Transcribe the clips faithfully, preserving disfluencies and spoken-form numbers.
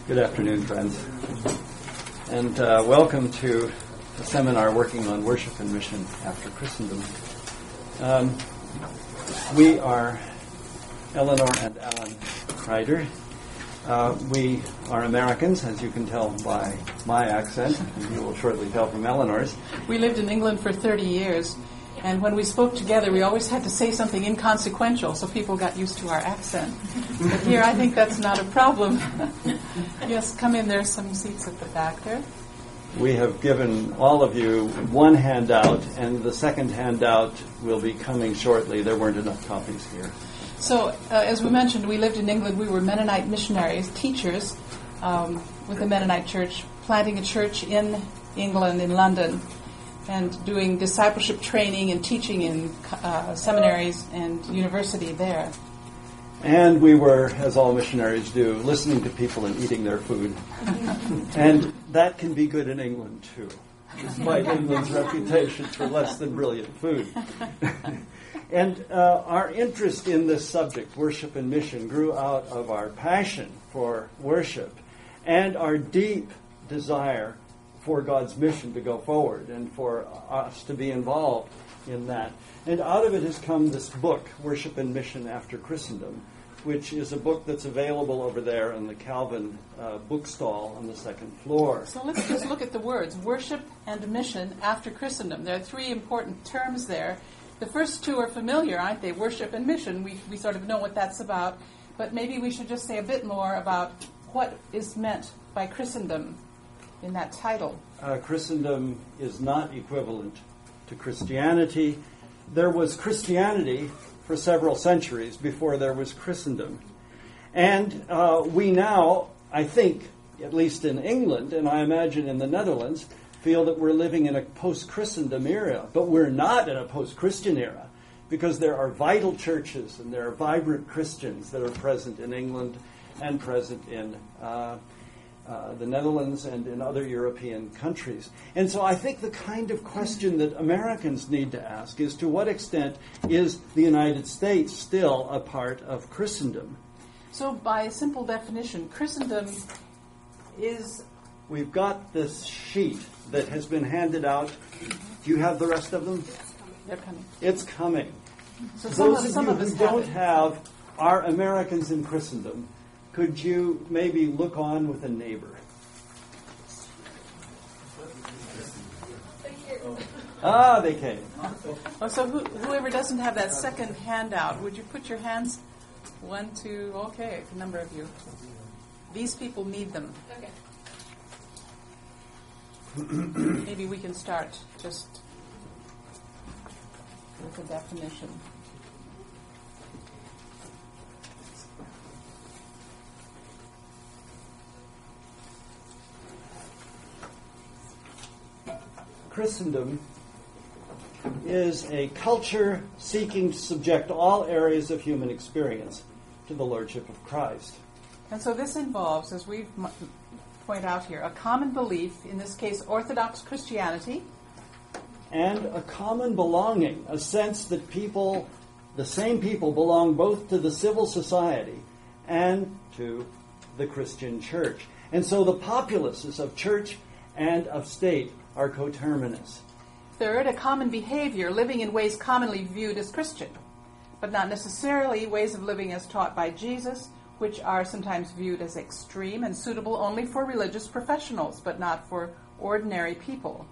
Good afternoon, friends, and uh, welcome to the seminar working on worship and mission after Christendom. Um, we are Eleanor and Alan Ryder. Uh, we are Americans, as you can tell by my accent, and you will shortly tell from Eleanor's. We lived in England for thirty years, and when we spoke together, we always had to say something inconsequential, so people got used to our accent. But here, I think that's not a problem. Yes, come in. There's some seats at the back there. We have given all of you one handout, and the second handout will be coming shortly. There weren't enough copies here. So, uh, as we mentioned, we lived in England. We were Mennonite missionaries, teachers um, with the Mennonite Church, planting a church in England, in London, and doing discipleship training and teaching in uh, seminaries and university there. And we were, as all missionaries do, listening to people and eating their food. And that can be good in England, too, despite England's reputation for less than brilliant food. And uh, our interest in this subject, worship and mission, grew out of our passion for worship and our deep desire for God's mission to go forward and for us to be involved in that. And out of it has come this book, Worship and Mission After Christendom, which is a book that's available over there in the Calvin uh, bookstall on the second floor. So let's just look at the words, worship and mission after Christendom. There are three important terms there. The first two are familiar, aren't they? Worship and mission. We, we sort of know what that's about. But maybe we should just say a bit more about what is meant by Christendom in that title. Uh, Christendom is not equivalent to Christianity. There was Christianity for several centuries before there was Christendom. And uh, we now, I think, at least in England, and I imagine in the Netherlands, feel that we're living in a post-Christendom era. But we're not in a post-Christian era, because there are vital churches and there are vibrant Christians that are present in England and present in uh, uh, the Netherlands and in other European countries. And so I think the kind of question that Americans need to ask is, to what extent is the United States still a part of Christendom? So by a simple definition, Christendom is... We've got this sheet that has been handed out. Do you have the rest of them? They're coming. It's coming. So some Those of, of some you of who us don't have, have are Americans in Christendom, could you maybe look on with a neighbor? Ah, they came. Oh, so who, whoever doesn't have that second handout, would you put your hands? One, two, okay, a number of you. These people need them. Okay. Maybe we can start just with a definition. Christendom is a culture seeking to subject all areas of human experience to the Lordship of Christ. And so this involves, as we point out here, a common belief, in this case Orthodox Christianity, and a common belonging, a sense that people, the same people, belong both to the civil society and to the Christian church. And so the populaces of church and of state are coterminous. Third, a common behavior, living in ways commonly viewed as Christian, but not necessarily ways of living as taught by Jesus, which are sometimes viewed as extreme and suitable only for religious professionals, but not for ordinary people.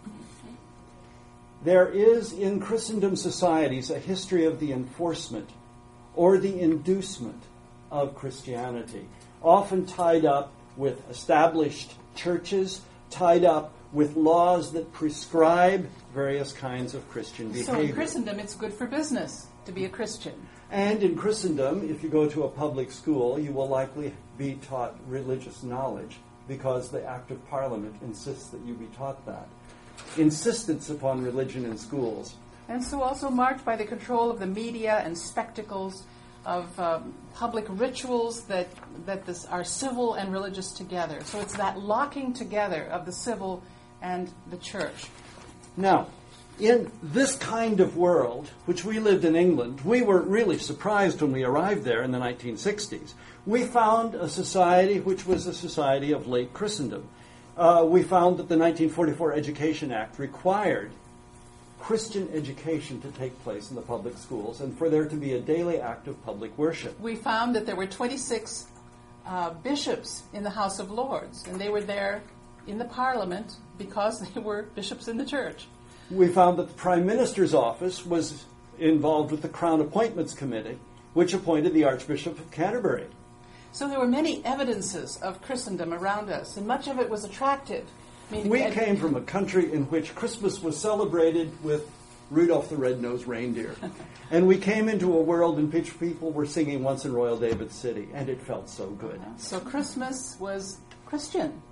There is in Christendom societies a history of the enforcement or the inducement of Christianity, often tied up with established churches, tied up with laws that prescribe various kinds of Christian behavior. So in Christendom, it's good for business to be a Christian. And in Christendom, if you go to a public school, you will likely be taught religious knowledge because the Act of Parliament insists that you be taught that. Insistence upon religion in schools. And so also marked by the control of the media and spectacles of um, public rituals that, that this are civil and religious together. So it's that locking together of the civil and the church. Now, in this kind of world, which we lived in England, we were really surprised when we arrived there in the nineteen sixties. We found a society which was a society of late Christendom. Uh, we found that the nineteen forty-four Education Act required Christian education to take place in the public schools and for there to be a daily act of public worship. We found that there were twenty-six uh, bishops in the House of Lords, and they were there in the Parliament because they were bishops in the church. We found that the Prime Minister's office was involved with the Crown Appointments Committee, which appointed the Archbishop of Canterbury. So there were many evidences of Christendom around us, and much of it was attractive. I mean, we ed- came from a country in which Christmas was celebrated with Rudolph the Red-Nosed Reindeer. And we came into a world in which people were singing Once in Royal David City, and it felt so good. So Christmas was Christian.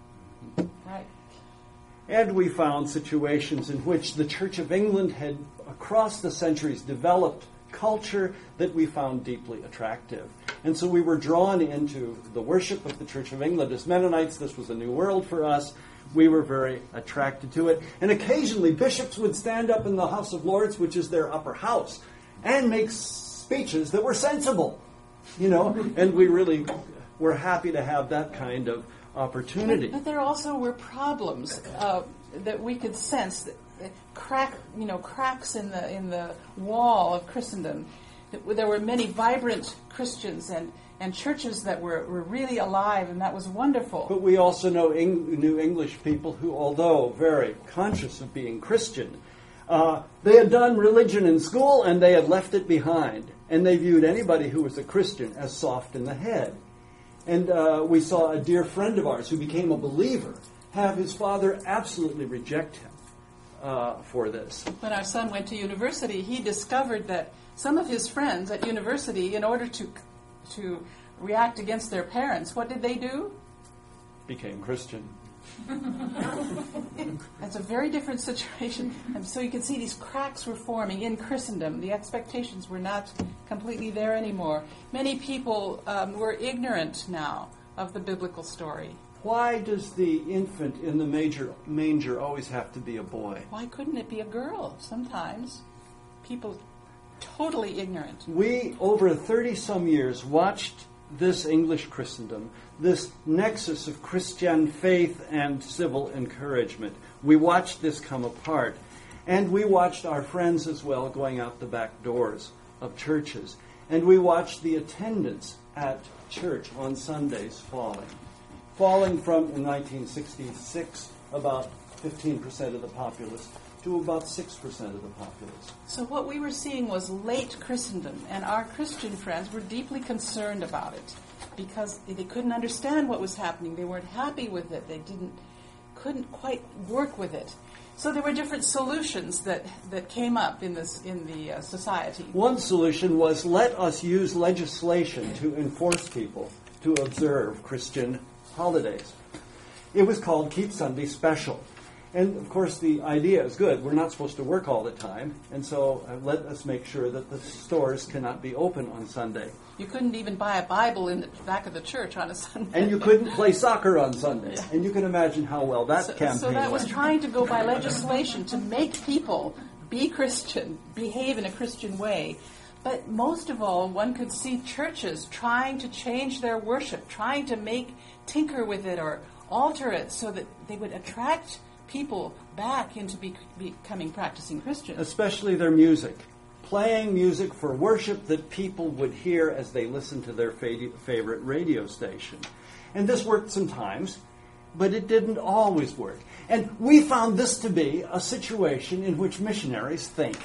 Right. And we found situations in which the Church of England had, across the centuries, developed culture that we found deeply attractive. And so we were drawn into the worship of the Church of England. As Mennonites, this was a new world for us. We were very attracted to it. And occasionally bishops would stand up in the House of Lords, which is their upper house, and make speeches that were sensible. You know, and we really were happy to have that kind of opportunity. But, but there also were problems uh, that we could sense, that, that crack, you know, cracks in the in the wall of Christendom. There were many vibrant Christians and, and churches that were, were really alive, and that was wonderful. But we also know Eng- knew English people who, although very conscious of being Christian, uh, they had done religion in school and they had left it behind. And they viewed anybody who was a Christian as soft in the head. And uh, we saw a dear friend of ours who became a believer have his father absolutely reject him uh, for this. When our son went to university, he discovered that some of his friends at university, in order to to react against their parents, what did they do? Became Christian. That's a very different situation. And so you can see these cracks were forming in Christendom. The expectations were not completely there anymore. Many people um, were ignorant now of the biblical story. Why does the infant in the major, manger always have to be a boy? Why couldn't it be a girl? Sometimes people totally ignorant. We, over thirty-some years, watched this English Christendom, this nexus of Christian faith and civil encouragement. We watched this come apart. And we watched our friends as well going out the back doors of churches. And we watched the attendance at church on Sundays falling. Falling from, in nineteen sixty-six, about fifteen percent of the populace to about six percent of the populace. So what we were seeing was late Christendom, and our Christian friends were deeply concerned about it because they couldn't understand what was happening. They weren't happy with it. They didn't, couldn't quite work with it. So there were different solutions that, that came up in this in the uh, society. One solution was let us use legislation to enforce people to observe Christian holidays. It was called Keep Sunday Special. And, of course, the idea is good. We're not supposed to work all the time, and so uh, let us make sure that the stores cannot be open on Sunday. You couldn't even buy a Bible in the back of the church on a Sunday. And you couldn't play soccer on Sunday. Yeah. And you can imagine how well that so, campaign So that was went. trying to go by legislation to make people be Christian, behave in a Christian way. But most of all, one could see churches trying to change their worship, trying to make, tinker with it or alter it so that they would attract people back into be, becoming practicing Christians. Especially their music. Playing music for worship that people would hear as they listened to their fa- favorite radio station. And this worked sometimes, but it didn't always work. And we found this to be a situation in which missionaries think.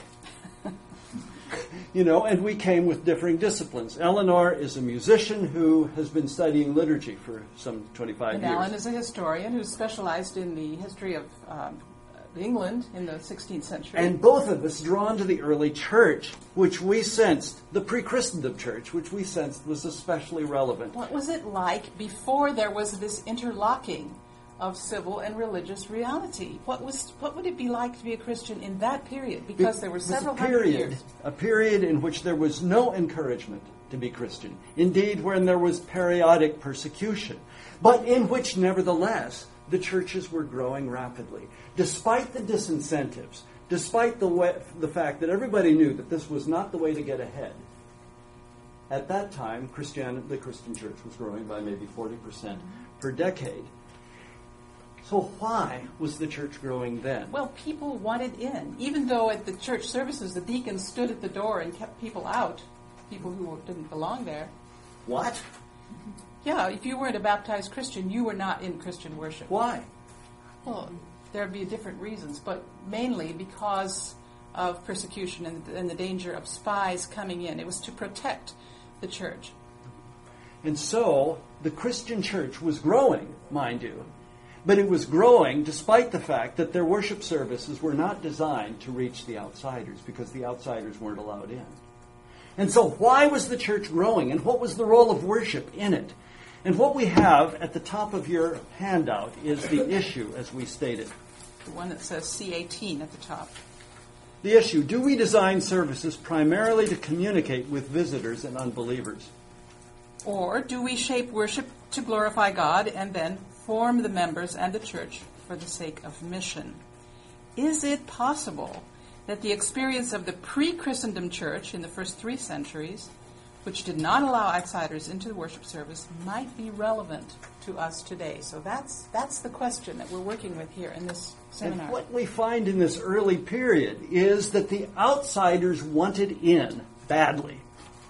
You know, and we came with differing disciplines. Eleanor is a musician who has been studying liturgy for some twenty-five and years. Alan is a historian who specialized in the history of um, England in the sixteenth century. And both of us drawn to the early church, which we sensed, the pre-Christendom church, which we sensed was especially relevant. What was it like before there was this interlocking of civil and religious reality? What was what would it be like to be a Christian in that period? Because there were several hundred years. A period in which there was no encouragement to be Christian. Indeed, when there was periodic persecution. But in which, nevertheless, the churches were growing rapidly. Despite the disincentives despite the way, the fact that everybody knew that this was not the way to get ahead. At that time, Christian, the Christian church was growing by maybe forty percent per decade. So why was the church growing then? Well, people wanted in. Even though at the church services the deacons stood at the door and kept people out, people who didn't belong there. What? Yeah, if you weren't a baptized Christian, you were not in Christian worship. Why? Well, there'd be different reasons, but mainly because of persecution and, and the danger of spies coming in. It was to protect the church. And so the Christian church was growing, mind you, but it was growing despite the fact that their worship services were not designed to reach the outsiders, because the outsiders weren't allowed in. And so why was the church growing, and what was the role of worship in it? And what we have at the top of your handout is the issue, as we stated. The one that says C eighteen at the top. The issue: do we design services primarily to communicate with visitors and unbelievers? Or do we shape worship to glorify God and then form the members and the church for the sake of mission? Is it possible that the experience of the pre-Christendom church in the first three centuries, which did not allow outsiders into the worship service, might be relevant to us today? So that's that's the question that we're working with here in this seminar. And what we find in this early period is that the outsiders wanted in badly.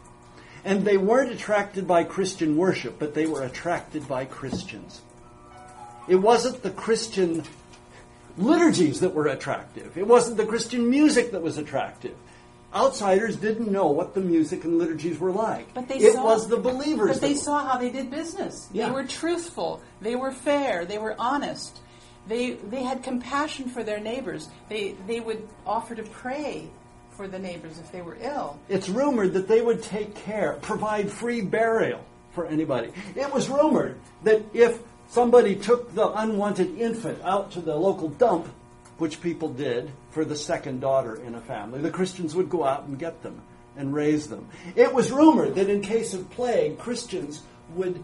And they weren't attracted by Christian worship, but they were attracted by Christians. It wasn't the Christian liturgies that were attractive. It wasn't the Christian music that was attractive. Outsiders didn't know what the music and liturgies were like. But they it saw, was the believers. But they that, saw how they did business. Yeah. They were truthful. They were fair. They were honest. They they had compassion for their neighbors. They they would offer to pray for the neighbors if they were ill. It's rumored that they would take care, provide free burial for anybody. It was rumored that if somebody took the unwanted infant out to the local dump, which people did for the second daughter in a family, the Christians would go out and get them and raise them. It was rumored that in case of plague, Christians would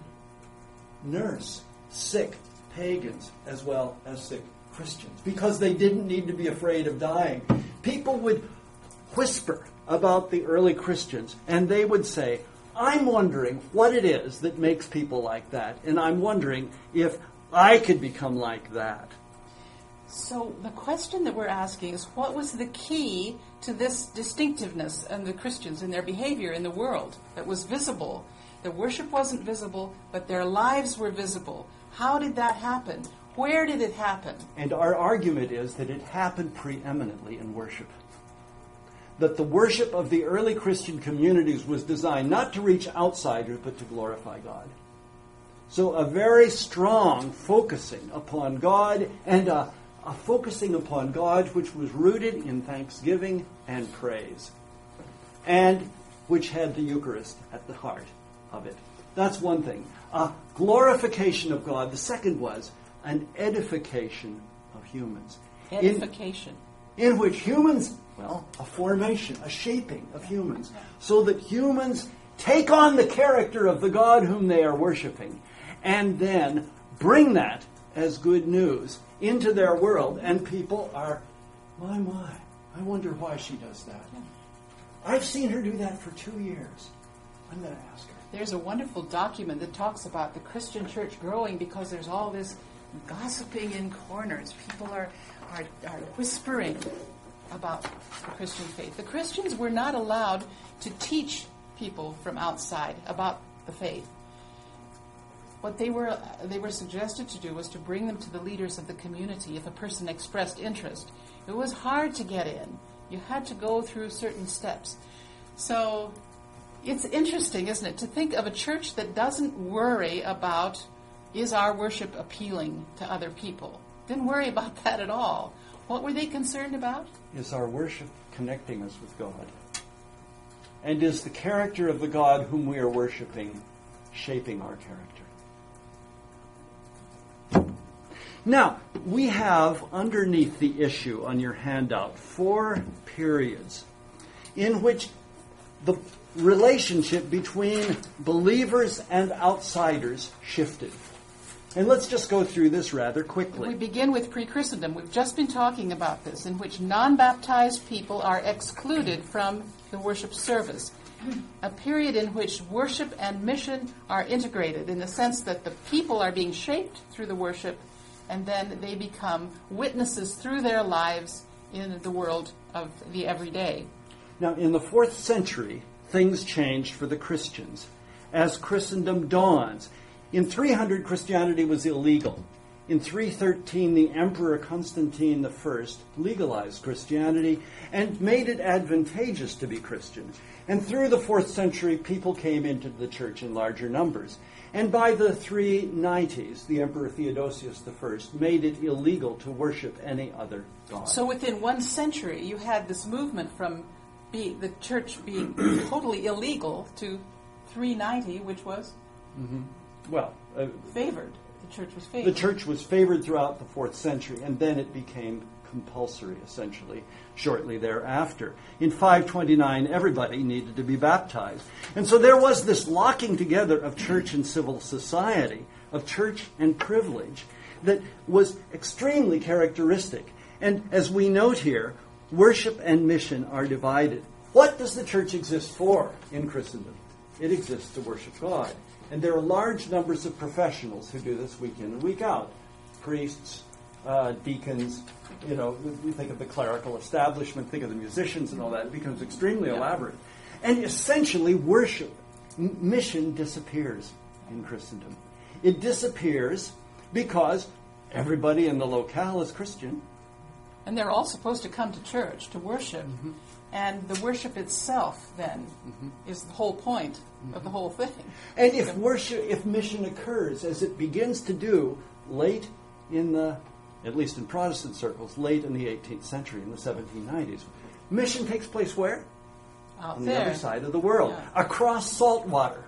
nurse sick pagans as well as sick Christians, because they didn't need to be afraid of dying. People would whisper about the early Christians, and they would say, I'm wondering what it is that makes people like that, and I'm wondering if I could become like that. So the question that we're asking is, what was the key to this distinctiveness in the Christians in their behavior in the world that was visible? Their worship wasn't visible, but their lives were visible. How did that happen? Where did it happen? And our argument is that it happened preeminently in worship. That the worship of the early Christian communities was designed not to reach outsiders, but to glorify God. So a very strong focusing upon God, and a, a focusing upon God which was rooted in thanksgiving and praise, and which had the Eucharist at the heart of it. That's one thing. A glorification of God. The second was an edification of humans. Edification. In, in which humans, well, a formation, a shaping of humans, so that humans take on the character of the God whom they are worshiping, and then bring that as good news into their world, and people are, my, my, I wonder why she does that. I've seen her do that for two years. I'm going to ask her. There's a wonderful document that talks about the Christian church growing because there's all this gossiping in corners. People are, are, are whispering about the Christian faith. The Christians were not allowed to teach people from outside about the faith. What they were they were suggested to do was to bring them to the leaders of the community if a person expressed interest. It was hard to get in. You had to go through certain steps. So it's interesting, isn't it, to think of a church that doesn't worry about, is our worship appealing to other people? Didn't worry about that at all. What were they concerned about? Is our worship connecting us with God? And is the character of the God whom we are worshiping shaping our character? Now, we have underneath the issue on your handout four periods in which the relationship between believers and outsiders shifted. And let's just go through this rather quickly. We begin with pre-Christendom. We've just been talking about this, in which non-baptized people are excluded from the worship service. A period in which worship and mission are integrated, in the sense that the people are being shaped through the worship, and then they become witnesses through their lives in the world of the everyday. Now, in the fourth century, things changed for the Christians as Christendom dawns. In three hundred, Christianity was illegal. In three thirteen, the Emperor Constantine the First legalized Christianity and made it advantageous to be Christian. And through the fourth century, people came into the church in larger numbers. And by the three nineties, the Emperor Theodosius the First made it illegal to worship any other god. So within one century, you had this movement from be, the church being totally illegal to three ninety, which was Mm-hmm. Well, uh, favored. The church was favored. The church was favored throughout the fourth century, and then it became compulsory, essentially, shortly thereafter. In five twenty-nine, everybody needed to be baptized. And so there was this locking together of church and civil society, of church and privilege, that was extremely characteristic. And as we note here, worship and mission are divided. What does the church exist for in Christendom? It exists to worship God. And there are large numbers of professionals who do this week in and week out. Priests, uh, deacons, you know, we think of the clerical establishment, think of the musicians and all that. It becomes extremely Yeah. elaborate. And essentially, worship, m- mission disappears in Christendom. It disappears because everybody in the locale is Christian. And they're all supposed to come to church to worship. Mm-hmm. And the worship itself, then, Mm-hmm. is the whole point Mm-hmm. of the whole thing. And if worship, if mission occurs, as it begins to do late in the, at least in Protestant circles, late in the eighteenth century, in the seventeen nineties, mission takes place where? Out On there. the other side of the world, Yeah. across salt water,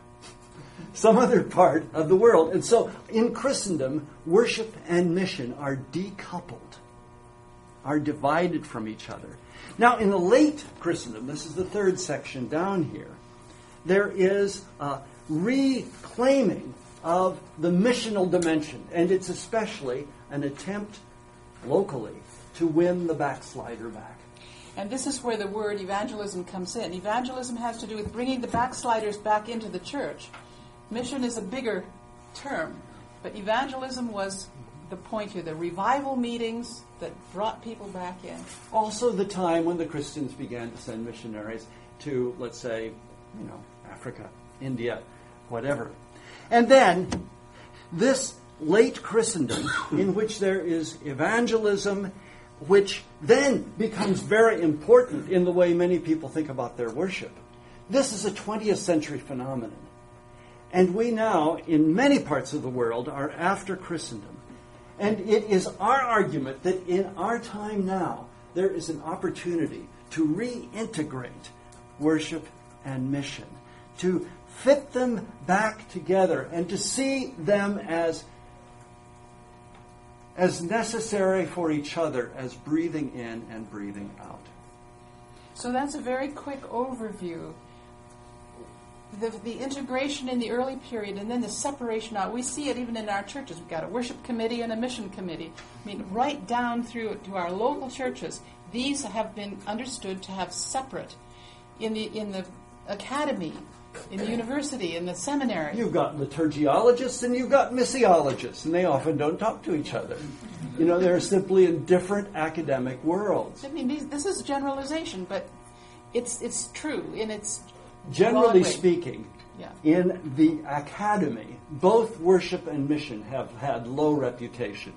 some other part of the world. And so in Christendom, worship and mission are decoupled, are divided from each other. Now, in the late Christendom, this is the third section down here, there is a reclaiming of the missional dimension, and it's especially an attempt locally to win the backslider back. And this is where the word evangelism comes in. Evangelism has to do with bringing the backsliders back into the church. Mission is a bigger term, but evangelism was the point here, the revival meetings that brought people back in. Also the time when the Christians began to send missionaries to, let's say, you know, Africa, India, whatever. And then this late Christendom, in which there is evangelism, which then becomes very important in the way many people think about their worship. This is a twentieth century phenomenon. And we now, in many parts of the world, are after Christendom. And it is our argument that in our time now, there is an opportunity to reintegrate worship and mission, to fit them back together and to see them as, as necessary for each other as breathing in and breathing out. So that's a very quick overview. The, the integration in the early period and then the separation out. We see it even in our churches. We've got a worship committee and a mission committee. I mean, right down through to our local churches, these have been understood to have separate. In the in the academy, in the university, in the seminary. You've got liturgiologists and you've got missiologists, and they often don't talk to each other. You know, they're simply in different academic worlds. I mean, these, this is generalization, but it's it's true in its Generally broad way. speaking, Yeah. in the academy, both worship and mission have had low reputation.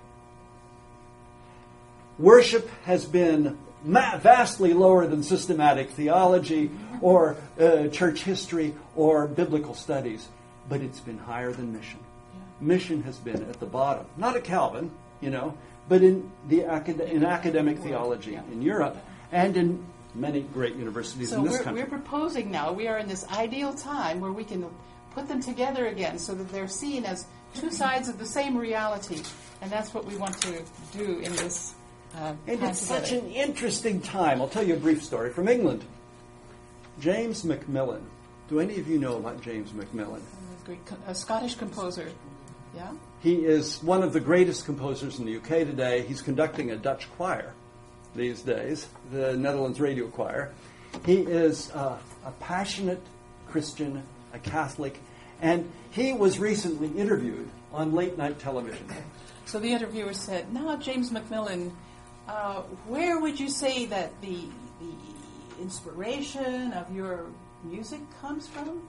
Worship has been ma- vastly lower than systematic theology or uh, church history or biblical studies, but it's been higher than mission. Yeah. Mission has been at the bottom. Not at Calvin, you know, but in the acad- in academic theology Yeah. in Europe and in many great universities So in this we're, country. we're proposing now, we are in this ideal time where we can put them together again so that they're seen as two sides of the same reality. And that's what we want to do in this uh, And time it's together. such an interesting time. I'll tell you a brief story from England. James Macmillan. Do any of you know about James Macmillan? A great co- a Scottish composer. Yeah? He is one of the greatest composers in the U K today. He's conducting a Dutch choir these days, the Netherlands Radio Choir. He is uh, a passionate Christian, a Catholic, and he was recently interviewed on late-night television. So the interviewer said, now, James McMillan, uh, where would you say that the, the inspiration of your music comes from?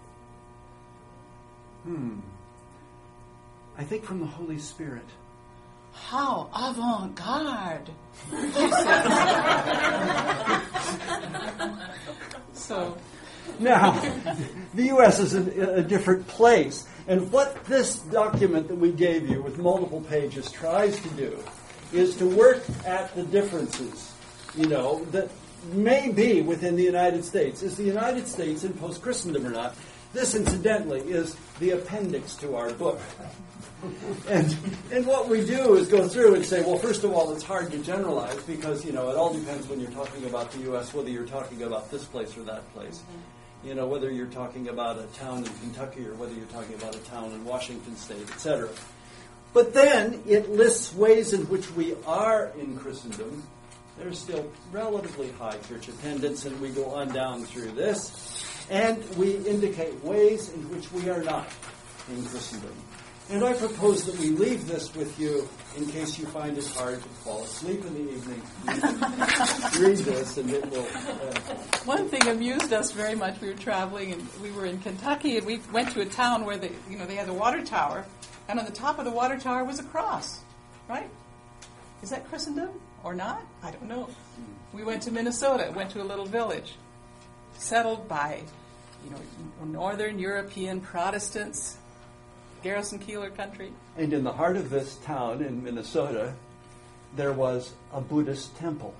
Hmm. I think from the Holy Spirit. How avant-garde. So... Now, the U S is a, a different place. And what this document that we gave you with multiple pages tries to do is to work at the differences, you know, that may be within the United States. Is the United States in post-Christendom or not? This, incidentally, is the appendix to our book. And and what we do is go through and say, well, first of all, it's hard to generalize because, you know, it all depends when you're talking about the U S, whether you're talking about this place or that place. You know, whether you're talking about a town in Kentucky or whether you're talking about a town in Washington State, et cetera. But then it lists ways in which we are in Christendom. There's still relatively high church attendance, and we go on down through this. And we indicate ways in which we are not in Christendom. And I propose that we leave this with you in case you find it hard to fall asleep in the evening. You can read this and it will... Uh, One thing amused us very much. We were traveling and we were in Kentucky and we went to a town where they, you know, they had a water tower, and on the top of the water tower was a cross, right? Is that Christendom or not? I don't know. We went to Minnesota, went to a little village settled by, you know, Northern European Protestants, Garrison Keillor country. And in the heart of this town in Minnesota, there was a Buddhist temple.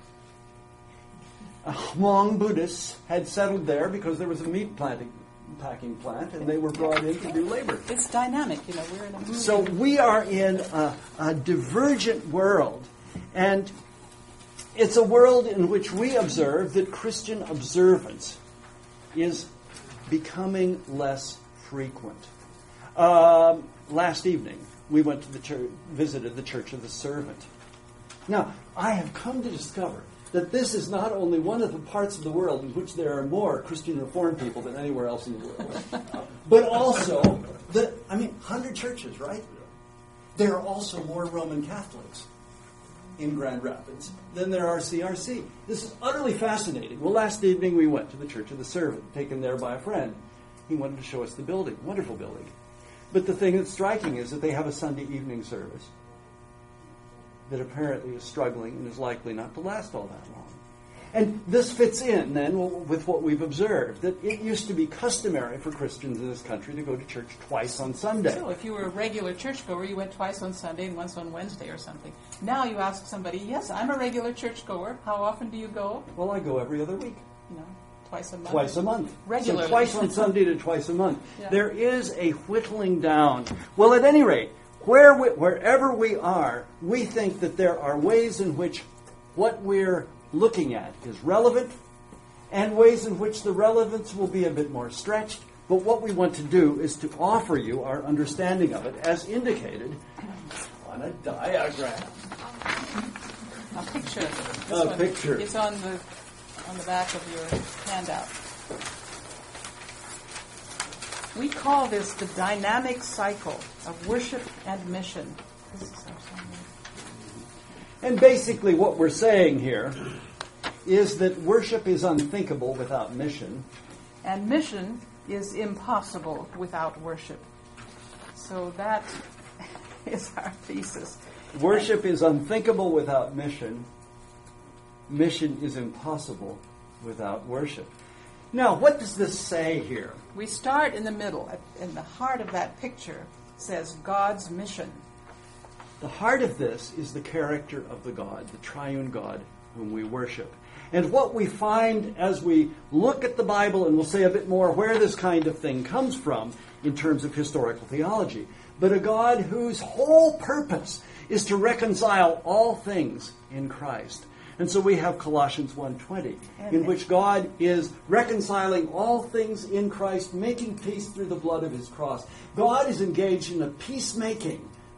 Uh, Hmong Buddhists had settled there because there was a meat planting, packing plant, and they were brought in to do labor. It's dynamic, you know. We're in a movie. So we are in a, a divergent world, and it's a world in which we observe that Christian observance is becoming less frequent. Um, last evening, we went to the church, visited the Church of the Servant. Now, I have come to discover that this is not only one of the parts of the world in which there are more Christian Reformed people than anywhere else in the world, but also that, I mean, one hundred churches, right? There are also more Roman Catholics in Grand Rapids than there are C R C. This is utterly fascinating. Well, last evening we went to the Church of the Servant, taken there by a friend. He wanted to show us the building, wonderful building. But the thing that's striking is that they have a Sunday evening service that apparently is struggling and is likely not to last all that long. And this fits in, then, with what we've observed, that it used to be customary for Christians in this country to go to church twice on Sunday. So if you were a regular churchgoer, you went twice on Sunday and once on Wednesday or something. Now you ask somebody, yes, I'm a regular churchgoer. How often do you go? Well, I go every other week. You know, twice a month. Twice a month. Regularly. So twice on Sunday to twice a month. Yeah. There is a whittling down. Well, at any rate, where we, wherever we are, we think that there are ways in which what we're looking at is relevant, and ways in which the relevance will be a bit more stretched. But what we want to do is to offer you our understanding of it as indicated on a diagram. A picture. This A one. picture. It's on the on the back of your handout. We call this the dynamic cycle of worship and mission. This is our summary. And basically what we're saying here is that worship is unthinkable without mission. And mission is impossible without worship. So that is our thesis. Worship is unthinkable without mission. Mission is impossible without worship. Now, what does this say here? We start in the middle. In the heart of that picture says God's mission. The heart of this is the character of the God, the triune God whom we worship. And what we find as we look at the Bible, and we'll say a bit more where this kind of thing comes from in terms of historical theology, but a God whose whole purpose is to reconcile all things in Christ. And so we have Colossians one twenty, in which God is reconciling all things in Christ, making peace through the blood of his cross. God is engaged in a peacemaking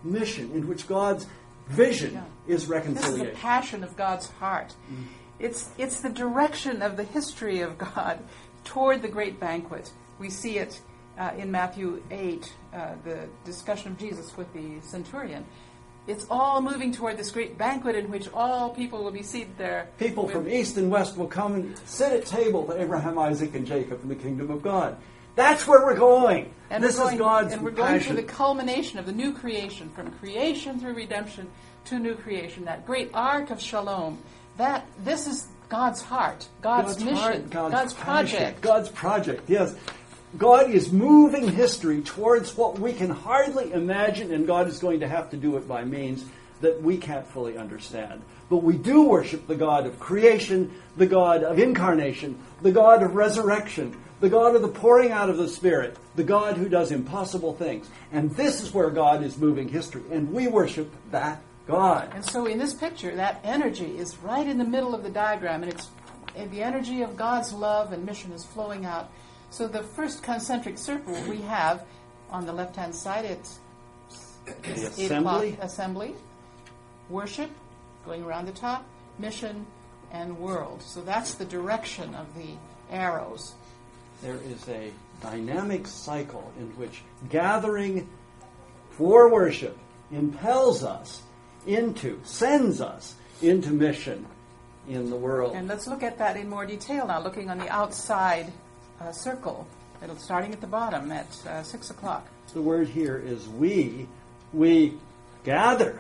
mission, in which God's vision Yeah. is This reconciliation. is the passion of God's heart. Mm. It's, it's the direction of the history of God toward the great banquet. We see it uh, in Matthew eight, uh, the discussion of Jesus with the centurion. It's all moving toward this great banquet in which all people will be seated there. People with- from east and west will come and sit at table with Abraham, Isaac, and Jacob in the kingdom of God. That's where we're going. And this we're going, is God's and we're going passion. to the culmination of the new creation, from creation through redemption to new creation, that great arc of shalom. That this is God's heart, God's, mission, heart, God's, God's passion, project. God's project, yes. God is moving history towards what we can hardly imagine, and God is going to have to do it by means that we can't fully understand. But we do worship the God of creation, the God of incarnation, the God of resurrection, the God of the pouring out of the Spirit, the God who does impossible things. And this is where God is moving history, and we worship that God. And so in this picture, that energy is right in the middle of the diagram, and it's and the energy of God's love and mission is flowing out. So the first concentric circle we have on the left-hand side, it's, it's The eight o'clock assembly. assembly, worship, going around the top, mission, and world. So that's the direction of the arrows. There is a dynamic cycle in which gathering for worship impels us into, sends us into mission in the world. And let's look at that in more detail now, looking on the outside uh, circle. It'll starting at the bottom at uh, six o'clock. The word here is we. We gather.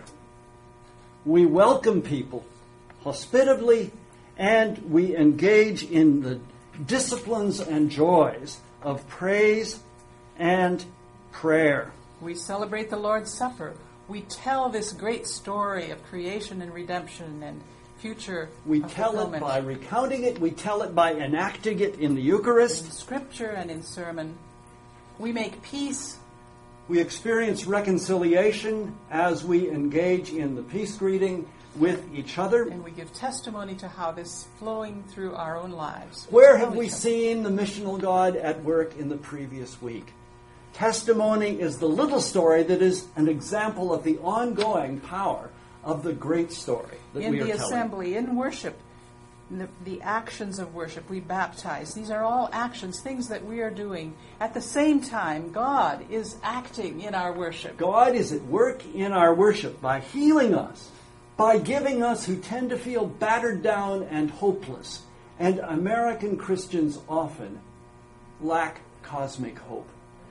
We welcome people hospitably, and we engage in the disciplines and joys of praise and prayer. We celebrate the Lord's Supper. We tell this great story of creation and redemption and future We of tell it fulfillment by recounting it. We tell it by enacting it in the in Eucharist. Scripture and in sermon. We make peace. We experience reconciliation as we engage in the peace greeting with each other. And we give testimony to how this is flowing through our own lives. Where Tell have we each other. seen the missional God at work in the previous week? Testimony is the little story that is an example of the ongoing power of the great story that In we are the telling. assembly, in worship, in the, the actions of worship, we baptize. These are all actions, things that we are doing. At the same time, God is acting in our worship. God is at work in our worship by healing us, by giving us who tend to feel battered down and hopeless. And American Christians often lack cosmic hope.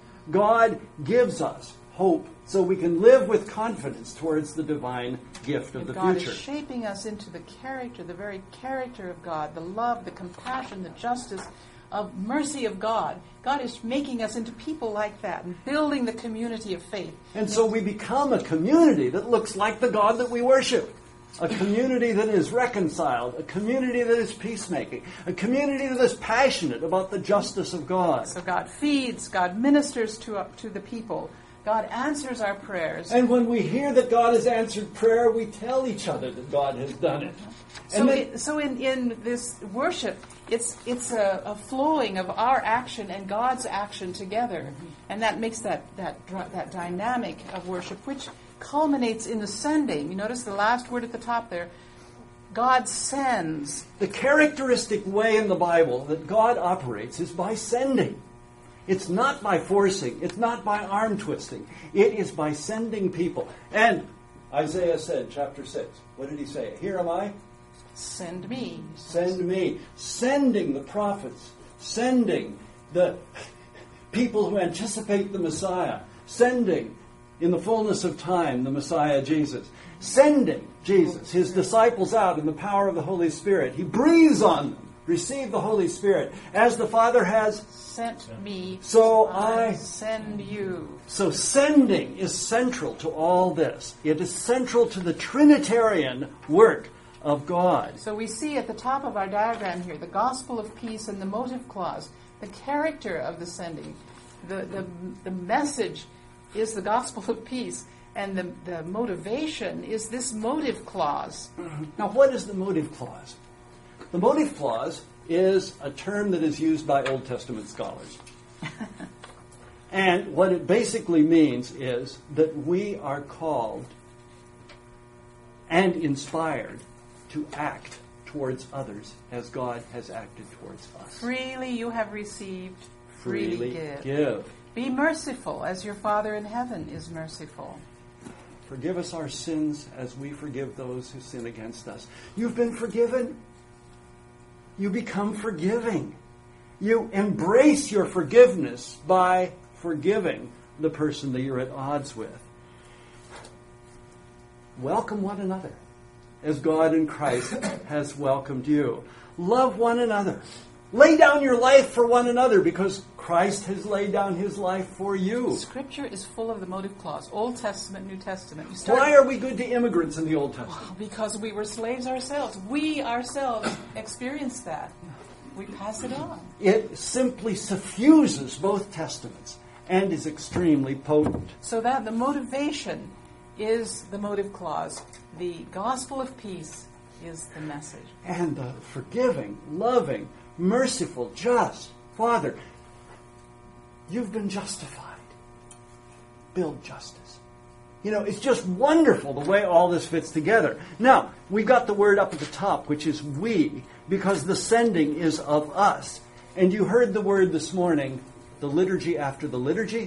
God gives us hope so we can live with confidence towards the divine gift of And the God future. is shaping us into the character, the very character of God, the love, the compassion, the justice, of mercy of God. God is making us into people like that and building the community of faith. And so we become a community that looks like the God that we worship. A community that is reconciled. A community that is peacemaking. A community that is passionate about the justice of God. So God feeds, God ministers to, uh, to the people. God answers our prayers. And when we hear that God has answered prayer, we tell each other that God has done it. So, And then- it, so in, in this worship, it's it's a, a flowing of our action and God's action together, and that makes that that dr- that dynamic of worship, which culminates in the sending. You notice the last word at the top there. God sends. the characteristic way in the Bible that God operates is by sending. It's not by forcing. It's not by arm twisting. It is by sending people. And Isaiah said, chapter six, what did he say? Here am I. Send me. Send me. Sending the prophets. Sending the people who anticipate the Messiah. Sending, in the fullness of time, the Messiah Jesus. Sending Jesus, his disciples out in the power of the Holy Spirit. He breathes on them. Receive the Holy Spirit. As the Father has, Sent me. so I... send you. So sending is central to all this. It is central to the Trinitarian work of God. So we see at the top of our diagram here the gospel of peace and the motive clause, the character of the sending. The, the, the message is the gospel of peace, and the, the motivation is this motive clause. Now, what is the motive clause? The motive clause is a term that is used by Old Testament scholars. And what it basically means is that we are called and inspired to act towards others as God has acted towards us. Freely you have received, freely, Freely give. give. Be merciful as your Father in heaven is merciful. Forgive us our sins as we forgive those who sin against us. You've been forgiven. You become forgiving. You embrace your forgiveness by forgiving the person that you're at odds with. Welcome one another as God in Christ has welcomed you. Love one another. Lay down your life for one another because Christ has laid down his life for you. Scripture is full of the motive clause. Old Testament, New Testament. You start, Why are we good to immigrants in the Old Testament? because we were slaves ourselves. We ourselves experienced that. We pass it on. It simply suffuses both Testaments and is extremely potent. So that the motivation is the motive clause. The gospel of peace is the message. And the forgiving, loving, merciful, just Father, you've been justified. Build justice. You know, it's just wonderful the way all this fits together. Now, we've got the word up at the top, which is we, because the sending is of us. And you heard the word this morning, the liturgy after the liturgy.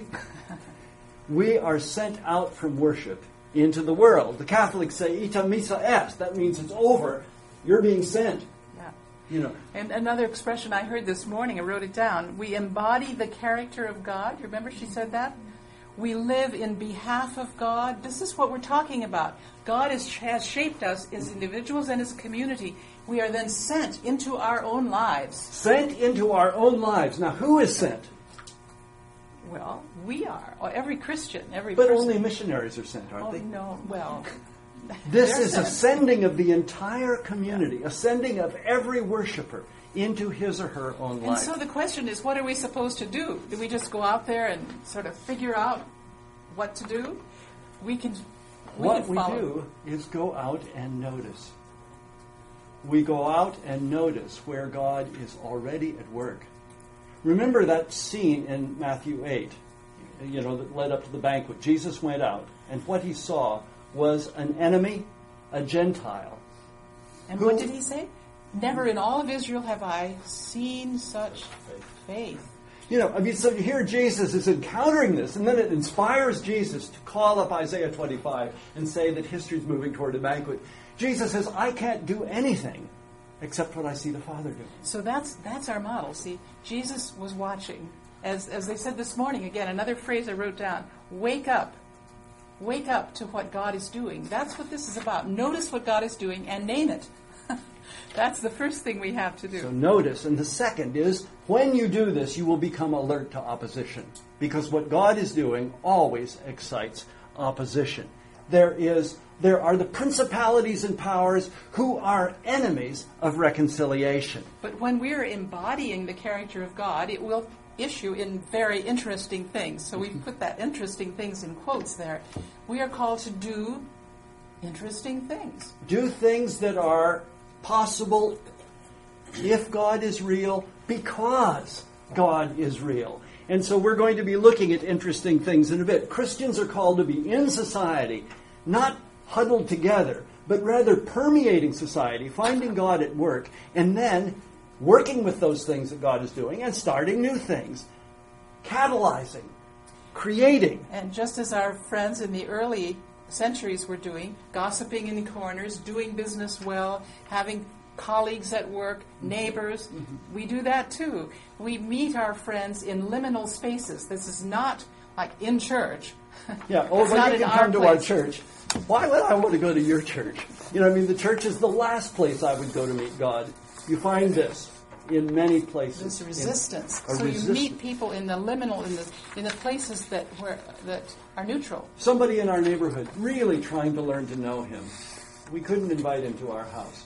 We are sent out from worship into the world. The Catholics say, ita missa est. That means it's over. You're being sent. Yeah. You know. And another expression I heard this morning, I wrote it down. We embody the character of God. You remember she said that? We live in behalf of God. This is what we're talking about. God is, has shaped us as individuals and as a community. We are then sent into our own lives. Sent into our own lives. Now, who is sent? Well, we are. Or every Christian, every But person. only missionaries are sent, aren't Oh, they? no. Well, This they're is a sent. sending of the entire community, a sending of every worshiper into his or her own And life. so the question is, what are we supposed to do? Do we just go out there and sort of figure out what to do? We can, we what can we follow. do is go out and notice. We go out and notice where God is already at work. Remember that scene in Matthew eight, you know, that led up to the banquet. Jesus went out, and what he saw was an enemy, a Gentile. And Who- what did he say? Never in all of Israel have I seen such faith. You know, I mean, so here Jesus is encountering this, and then it inspires Jesus to call up Isaiah twenty-five and say that history is moving toward a banquet. Jesus says, I can't do anything except what I see the Father do. So that's that's our model. See, Jesus was watching. As as they said this morning, again, another phrase I wrote down, wake up. Wake up to what God is doing. That's what this is about. Notice what God is doing and name it. That's the first thing we have to do. So notice. And the second is, when you do this, you will become alert to opposition. Because what God is doing always excites opposition. There is, there are the principalities and powers who are enemies of reconciliation. But when we're embodying the character of God, it will issue in very interesting things. So we put that interesting things in quotes there. We are called to do interesting things. Do things that are possible if God is real, because God is real. And so we're going to be looking at interesting things in a bit. Christians are called to be in society, not huddled together, but rather permeating society, finding God at work, and then working with those things that God is doing and starting new things, catalyzing, creating. And just as our friends in the early centuries were doing, gossiping in corners, doing business well, having colleagues at work, neighbors, mm-hmm. we do that too. We meet our friends in liminal spaces. This is not like in church. Yeah, oh, It's but not you in can our come to our place. church. Why would I want to go to your church? You know, I mean, the church is the last place I would go to meet God. You find this in many places. This resistance. In, so resistance. you meet people in the liminal, in the in the places that where that are neutral. Somebody in our neighborhood really trying to learn to know him. We couldn't invite him to our house.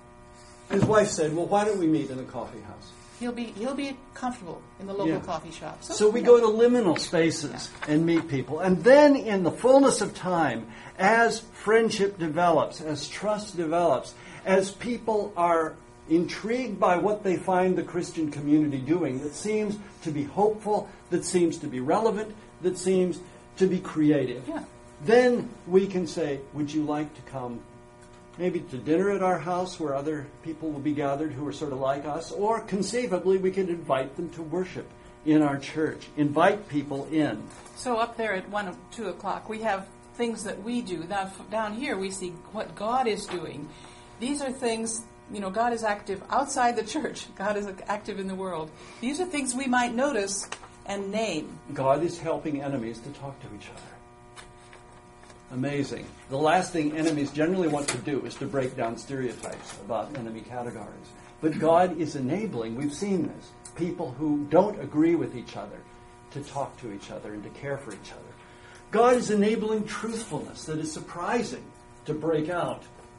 His wife said, "Well, why don't we meet in a coffee house?" He'll be he'll be comfortable in the local Yeah. coffee shop. So, So we you go know. to liminal spaces and meet people. And then in the fullness of time, as friendship develops, as trust develops, as people are intrigued by what they find the Christian community doing that seems to be hopeful, that seems to be relevant, that seems to be creative. Yeah. Then we can say, would you like to come maybe to dinner at our house where other people will be gathered who are sort of like us? Or conceivably, we could invite them to worship in our church. Invite people in. So up there at one or two o'clock, we have things that we do. Now, down here, we see what God is doing. These are things, you know, God is active outside the church. God is active in the world. These are things we might notice and name. God is helping enemies to talk to each other. Amazing. The last thing enemies generally want to do is to break down stereotypes about enemy categories. But God is enabling, we've seen this, people who don't agree with each other to talk to each other and to care for each other. God is enabling truthfulness that is surprising to break out.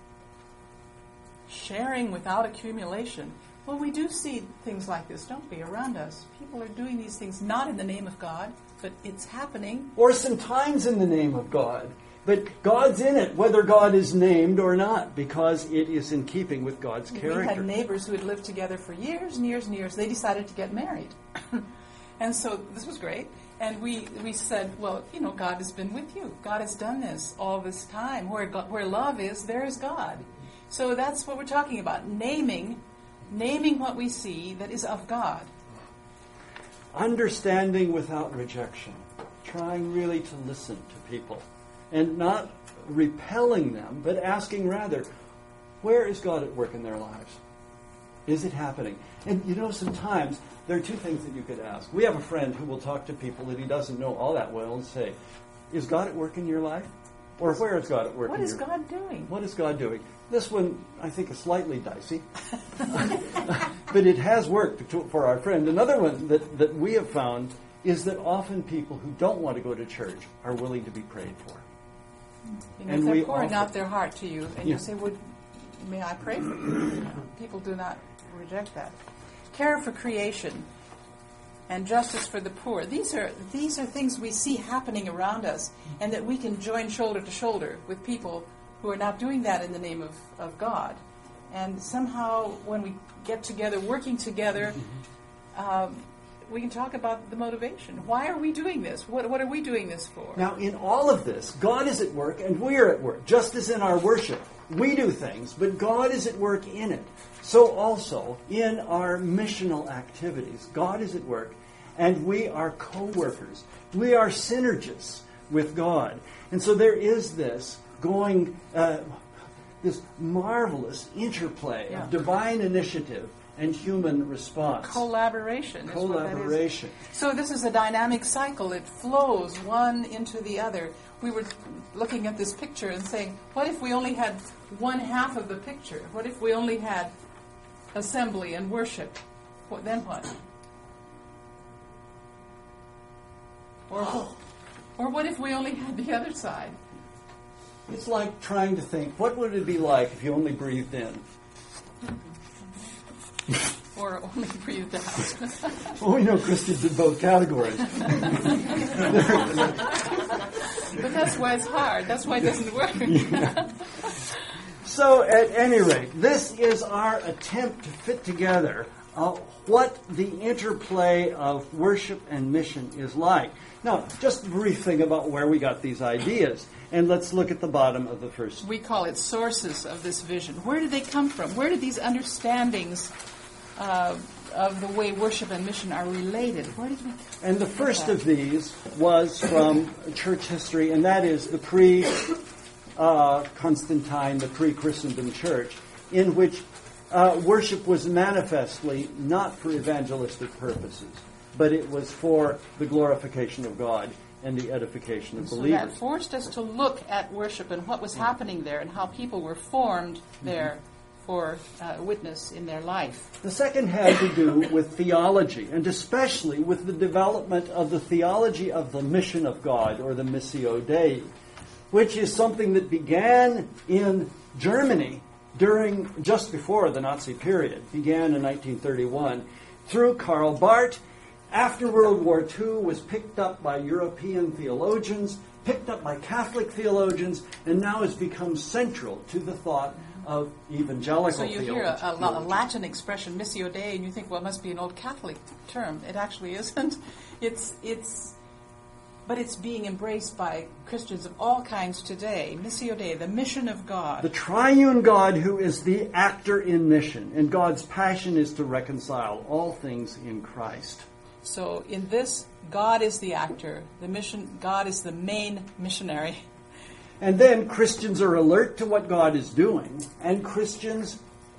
Sharing without accumulation. Well, we do see things like this, don't we, around us? People are doing these things not in the name of God, but it's happening. Or sometimes in the name of God. But God's in it, whether God is named or not, because it is in keeping with God's character. We had neighbors who had lived together for years and years and years. They decided to get married. And so this was great. And we, we said, well, you know, God has been with you. God has done this all this time. Where God, where love is, there is God. So that's what we're talking about. Naming, naming what we see that is of God. Understanding without rejection. Trying really to listen to people. And not repelling them, but asking rather, where is God at work in their lives? Is it happening? And you know, sometimes there are two things that you could ask. We have a friend who will talk to people that he doesn't know all that well and say, is God at work in your life? Or where is God at work what in is your life? What is God doing? What is God doing? This one, I think, is slightly dicey. But it has worked to, for our friend. Another one that, that we have found is that often people who don't want to go to church are willing to be prayed for. You know, And if they're we pouring offer- out their heart to you, and Yeah. you say, "Would may I pray for you?" You know, people do not reject that. Care for creation and justice for the poor. These are these are things we see happening around us, and that we can join shoulder to shoulder with people who are not doing that in the name of, of God. And somehow, when we get together, working together, um, we can talk about the motivation. Why are we doing this? What what are we doing this for? Now, in all of this, God is at work and we are at work, just as in our worship. We do things, but God is at work in it. So also, in our missional activities, God is at work, and we are co-workers. We are synergists with God. And so there is this going, uh, this marvelous interplay Yeah. of divine initiative and human response. Collaboration. is what that is. Collaboration. So this is a dynamic cycle. It flows one into the other. We were looking at this picture and saying, what if we only had one half of the picture? What if we only had assembly and worship? What, then what? Or, or what if we only had the other side? It's like trying to think, what would it be like if you only breathed in? Or only breathed out? Well, we know Christians in both categories. But that's why it's hard. That's why it doesn't work. Yeah. So, at any rate, this is our attempt to fit together uh, what the interplay of worship and mission is like. Now, just a brief thing about where we got these ideas. And let's look at the bottom of the first. We call it sources of this vision. Where did they come from? Where did these understandings uh, of the way worship and mission are related? Where did we? And the first of these was from church history, and that is the pre uh, Constantine, the pre-Christendom church, in which uh, worship was manifestly not for evangelistic purposes, but it was for the glorification of God and the edification of So believers. that forced us to look at worship and what was happening there and how people were formed there for uh, witness in their life. The second had to do with theology, and especially with the development of the theology of the mission of God, or the Missio Dei, which is something that began in Germany during, just before the Nazi period, began in nineteen thirty-one, through Karl Barth, after World War Two, was picked up by European theologians, picked up by Catholic theologians, and now has become central to the thought of evangelical So you theology. hear a, a, a Latin expression, missio Dei, and you think, well, it must be an old Catholic term. It actually isn't. It's, it's, but it's being embraced by Christians of all kinds today. Missio Dei, the mission of God. The triune God who is the actor in mission, and God's passion is to reconcile all things in Christ. So in this, God is the actor. The mission, God is the main missionary. And then Christians are alert to what God is doing, and Christians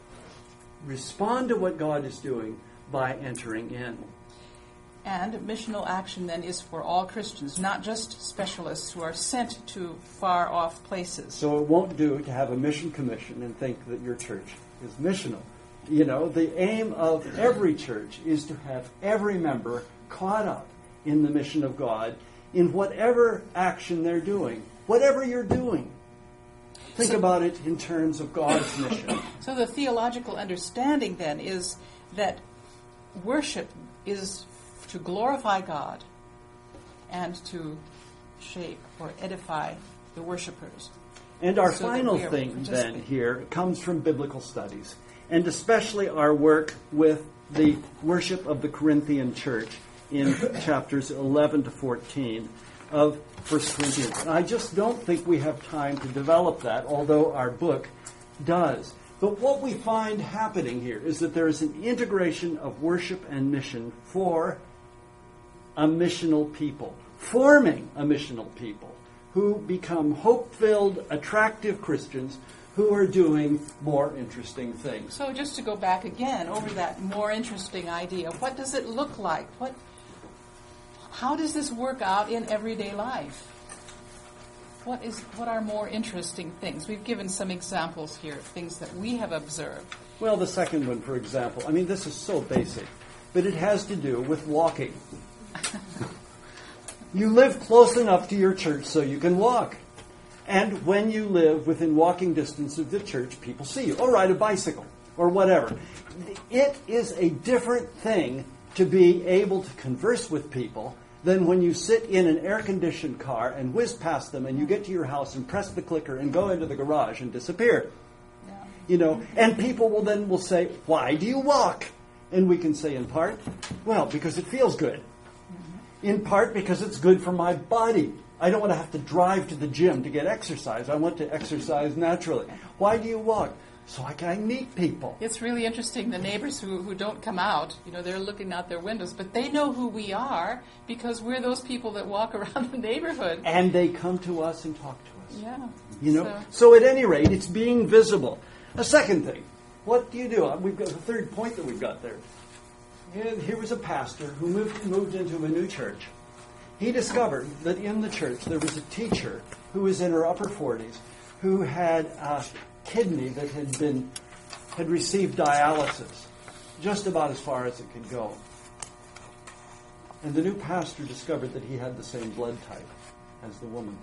respond to what God is doing by entering in. And missional action then is for all Christians, not just specialists who are sent to far-off places. So it won't do to have a mission commission and think that your church is missional. You know, the aim of every church is to have every member caught up in the mission of God in whatever action they're doing. Whatever you're doing, think So- about it in terms of God's mission. So the theological understanding then is that worship is to glorify God and to shape or edify the worshipers. And our So that final we are thing then participating. here comes from biblical studies, and especially our work with the worship of the Corinthian church in chapters eleven to fourteen of First Corinthians. And I just don't think we have time to develop that, although our book does. But what we find happening here is that there is an integration of worship and mission for a missional people, forming a missional people who become hope-filled, attractive Christians who are doing more interesting things. So just to go back again over that more interesting idea, what does it look like? What, how does this work out in everyday life? What is what are more interesting things? We've given some examples here, things that we have observed. Well, the second one, for example, I mean, this is so basic, but it has to do with walking. You live close enough to your church so you can walk. And when you live within walking distance of the church, people see you, or ride a bicycle, or whatever. It is a different thing to be able to converse with people than when you sit in an air-conditioned car and whiz past them and you get to your house and press the clicker and go into the garage and disappear. Yeah. You know, and people will then will say, why do you walk? And we can say in part, well, because it feels good. In part because it's good for my body. I don't want to have to drive to the gym to get exercise. I want to exercise naturally. Why do you walk? So I can meet people. It's really interesting, the neighbors who, who don't come out, you know, they're looking out their windows, but they know who we are because we're those people that walk around the neighborhood. And they come to us and talk to us. Yeah. You know? So, So at any rate, it's being visible. A second thing, what do you do? We've got the third point that we've got there. And here was a pastor who moved, moved into a new church. He discovered that in the church there was a teacher who was in her upper forties who had a kidney that had been had received dialysis just about as far as it could go. And the new pastor discovered that he had the same blood type as the woman.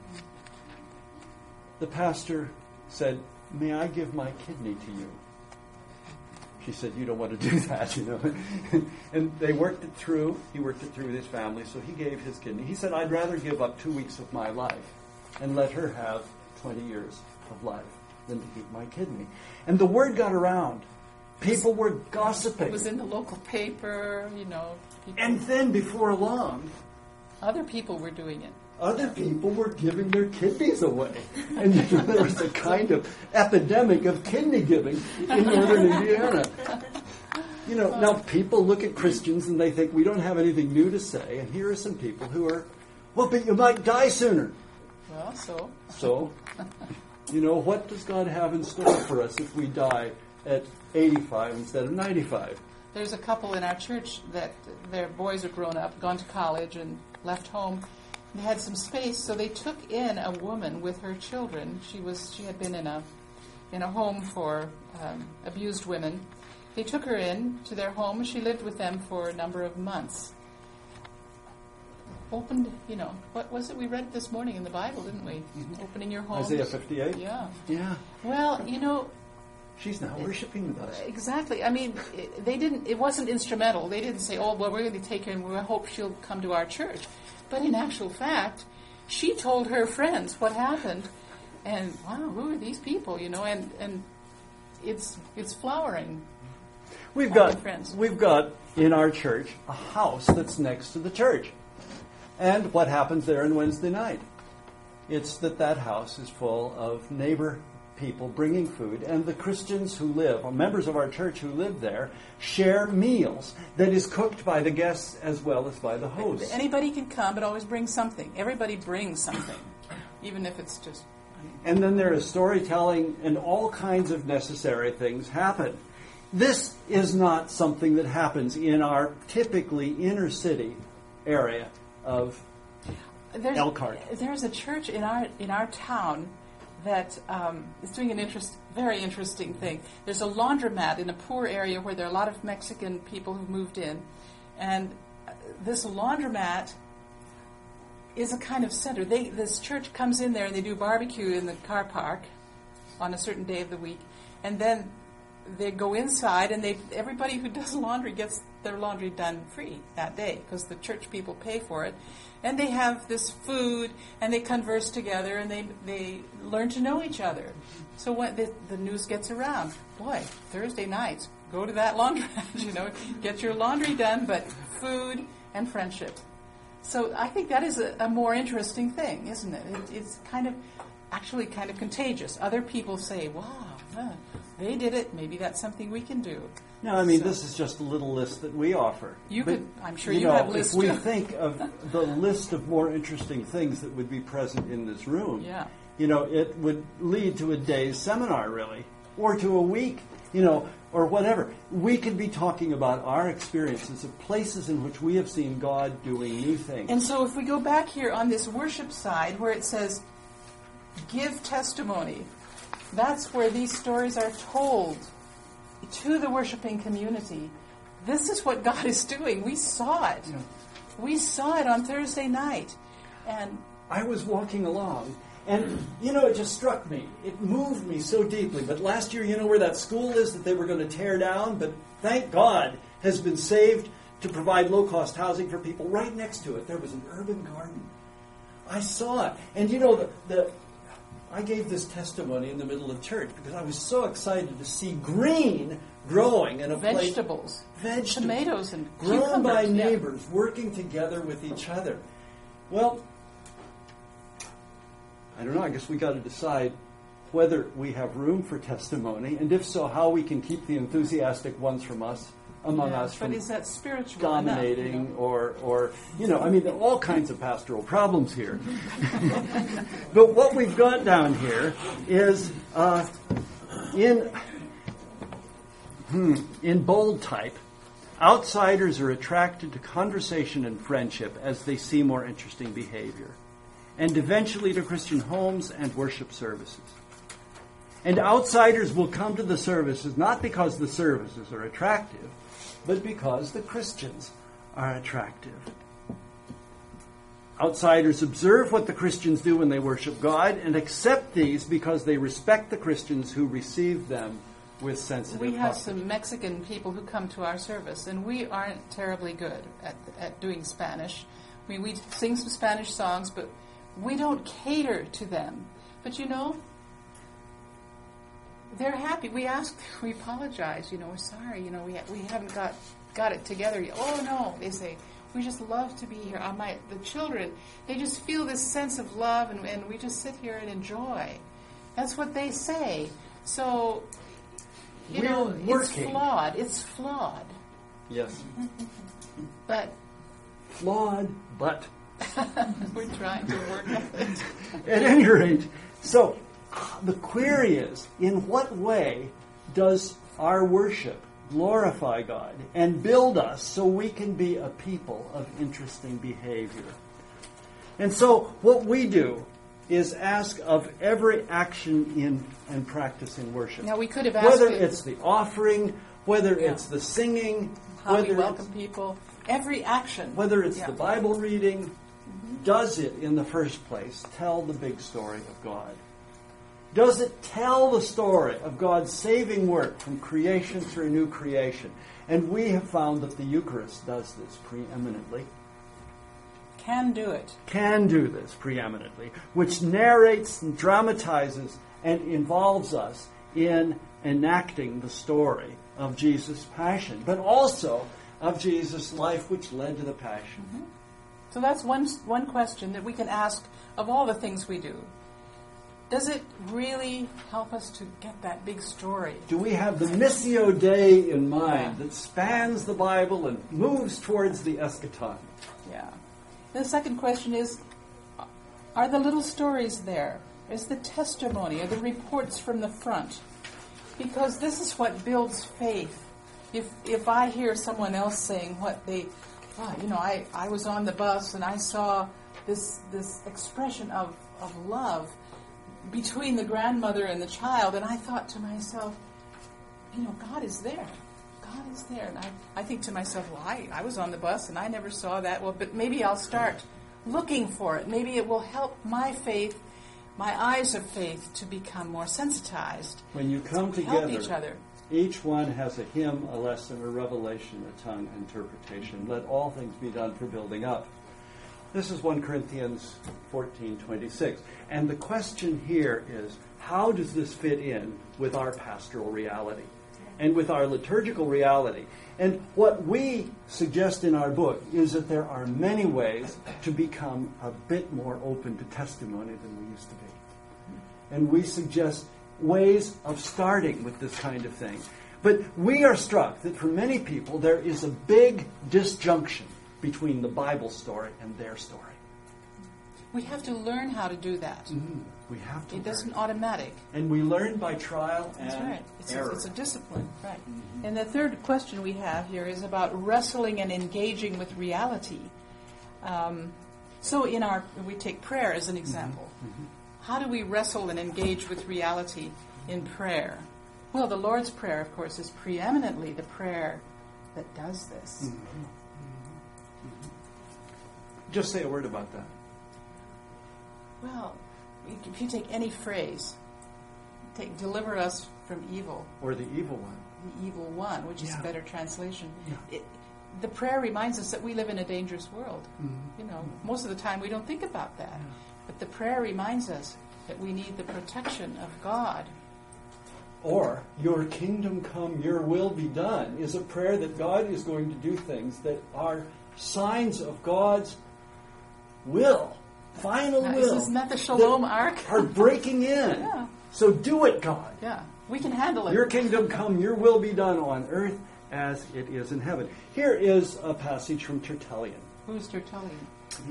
The pastor said, "May I give my kidney to you?" She said, "You don't want to do that, you know." And they worked it through. He worked it through with his family, so he gave his kidney. He said, "I'd rather give up two weeks of my life and let her have twenty years of life than to keep my kidney." And the word got around. People were gossiping. it was in the local paper, you know. People, And then before long, other people were doing it. other people were giving their kidneys away. And you know, there was a kind of epidemic of kidney giving in northern Indiana. You know, now people look at Christians and they think we don't have anything new to say. And here are some people who are, well, but you might die sooner. Well, so... So, you know, what does God have in store for us if we die at eighty-five instead of ninety-five? There's a couple in our church that their boys are grown up, gone to college, and left home. They had some space, so they took in a woman with her children. She was she had been in a in a home for um, abused women. They took her in to their home. She lived with them for a number of months. Opened, you know, what was it we read this morning in the Bible, didn't we? Mm-hmm. Opening your home. Isaiah fifty-eight? Yeah. Yeah. Well, you know, She's now worshiping with us. Exactly. I mean, it, they didn't. It wasn't instrumental. They didn't say, "Oh, well, we're going to take her and we hope she'll come to our church." But in actual fact, she told her friends what happened, and wow, who are these people? You know, and and it's it's flowering. We've got we've got in our church a house that's next to the church, and what happens there on Wednesday night? It's that that house is full of neighbor people bringing food, and the Christians who live, or members of our church who live there, share meals that is cooked by the guests as well as by the hosts. Anybody can come, but always bring something. Everybody brings something, even if it's just... And then there is storytelling, and all kinds of necessary things happen. This is not something that happens in our typically inner city area of there's, Elkhart. There's a church in our in our town that um, is doing an interest, very interesting thing. There's a laundromat in a poor area where there are a lot of Mexican people who've moved in, and this laundromat is a kind of center. They, this church comes in there and they do barbecue in the car park on a certain day of the week, and then they go inside and they everybody who does laundry gets their laundry done free that day because the church people pay for it. And they have this food, and they converse together, and they they learn to know each other. So when the, the news gets around, boy, Thursday nights, go to that laundromat, you know, get your laundry done, but food and friendship. So I think that is a, a more interesting thing, isn't it? it? It's kind of, actually kind of contagious. Other people say, wow, huh, they did it, maybe that's something we can do. No, I mean, so, this is just a little list that we offer. You but, could, I'm sure you, you know, have lists if we too. think of the list of more interesting things that would be present in this room, yeah. you know, it would lead to a day's seminar, really, or to a week, you know, or whatever. We could be talking about our experiences of places in which we have seen God doing new things. And so if we go back here on this worship side where it says, give testimony, that's where these stories are told to the worshiping community. This is what God is doing. We saw it. Yeah. We saw it on Thursday night. And I was walking along, and, you know, it just struck me. It moved me so deeply. But last year, you know where that school is that they were going to tear down? But thank God has been saved to provide low-cost housing for people. Right next to it, there was an urban garden. I saw it. And, you know, the... the I gave this testimony in the middle of church because I was so excited to see green growing in a vegetables, place. Vegetables. Tomatoes and grown cucumbers, by yeah. neighbors, working together with each other. Well, I don't know, I guess we got to decide whether we have room for testimony, and if so, how we can keep the enthusiastic ones from us, among yeah, us, from but is that spiritual dominating, enough, you know? or, or, you know, I mean, there are all kinds of pastoral problems here. But what we've got down here is uh, in hmm, in bold type, outsiders are attracted to conversation and friendship as they see more interesting behavior, and eventually to Christian homes and worship services. And outsiders will come to the services not because the services are attractive, but because the Christians are attractive. Outsiders observe what the Christians do when they worship God and accept these because they respect the Christians who receive them with sensitive We have hospitality. some Mexican people who come to our service, and we aren't terribly good at, at doing Spanish. I mean, we sing some Spanish songs, but we don't cater to them. But you know, they're happy. We ask, we apologize, you know, we're sorry, you know, we ha- we haven't got, got it together yet. Oh, no, they say, we just love to be here. Uh, my, the children, they just feel this sense of love, and, and we just sit here and enjoy. That's what they say. So, you We're know, working. it's flawed. It's flawed. Yes. But Flawed, but. we're trying to work on it. At any rate, so the query is, in what way does our worship glorify God and build us so we can be a people of interesting behavior? And so what we do is ask of every action in and practice in worship. Now we could have asked whether it, it's the offering, whether Yeah. it's the singing, how whether we welcome it's, people, every action. whether it's Yeah. the Bible reading, mm-hmm. does it in the first place tell the big story of God? Does it tell the story of God's saving work from creation through new creation? And we have found that the Eucharist does this preeminently. Can do it. Can do this preeminently, which narrates and dramatizes and involves us in enacting the story of Jesus' passion, but also of Jesus' life which led to the passion. Mm-hmm. So that's one one question that we can ask of all the things we do. Does it really help us to get that big story? Do we have the Missio Dei in mind that spans the Bible and moves towards the eschaton? Yeah. The second question is, are the little stories there? Is the testimony, are the reports from the front? Because this is what builds faith. If if I hear someone else saying what they, oh, you know, I, I was on the bus and I saw this this expression of, of love between the grandmother and the child, and I thought to myself, you know, God is there. God is there. And I, I think to myself, well, I, I was on the bus and I never saw that. Well, but maybe I'll start looking for it. Maybe it will help my faith, my eyes of faith, to become more sensitized. When you come to together, help each other. Each one has a hymn, a lesson, a revelation, a tongue, interpretation. Let all things be done for building up. This is First Corinthians fourteen twenty-six. And the question here is, how does this fit in with our pastoral reality and with our liturgical reality? And what we suggest in our book is that there are many ways to become a bit more open to testimony than we used to be. And we suggest ways of starting with this kind of thing. But we are struck that for many people there is a big disjunction between the Bible story and their story. We have to learn how to do that. Mm-hmm. We have to. It learn. doesn't automatic. And we learn by trial and That's right. It's error. A, it's a discipline, right? Mm-hmm. And the third question we have here is about wrestling and engaging with reality. Um, so in our, we take prayer as an example. Mm-hmm. How do we wrestle and engage with reality in prayer? Well, the Lord's Prayer, of course, is preeminently the prayer that does this. Mm-hmm. Mm-hmm. Just say a word about that. Well, if you take any phrase, take deliver us from evil. Or the evil one. The evil one, which is yeah. a better translation. Yeah. It, the prayer reminds us that we live in a dangerous world. Mm-hmm. You know, most of the time we don't think about that. Yeah. But the prayer reminds us that we need the protection of God. Or, your kingdom come, your will be done, is a prayer that God is going to do things that are signs of God's will, final now, will. Is this Meta Shalom arc? Are breaking in. Yeah. So do it, God. Yeah, we can handle it. Your kingdom come, your will be done on earth as it is in heaven. Here is a passage from Tertullian. Who's Tertullian?